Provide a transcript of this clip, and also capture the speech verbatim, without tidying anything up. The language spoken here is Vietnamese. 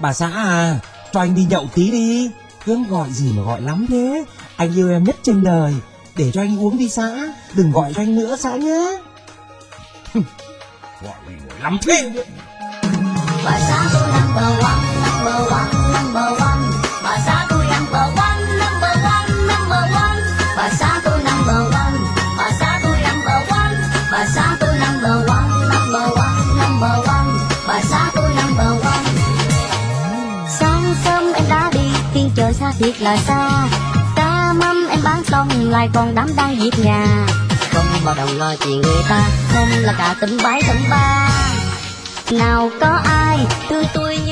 Bà xã à, cho anh đi nhậu tí đi. Hương gọi gì mà gọi lắm thế? Anh yêu em nhất trên đời. Để cho anh uống đi xã. Đừng gọi cho anh nữa xã nhé. Gọi gì gọi lắm thế? Bà xã tôi number one, number one, number one. Bà xã tôi number one, number one, number one. Bà xã tôi number one, bà xã tôi number one. Bà xã tôi number one, number one, number one. Bà xã tôi number one. Sáng sớm em đã đi, phiên chợ xa thiệt là xa. Cá mắm em bán xong lại còn đám đang việc nhà. Không bao đồng lo chuyện người ta, hôm là cả tấm bái tấm ba. Nào có ai tươi tôi như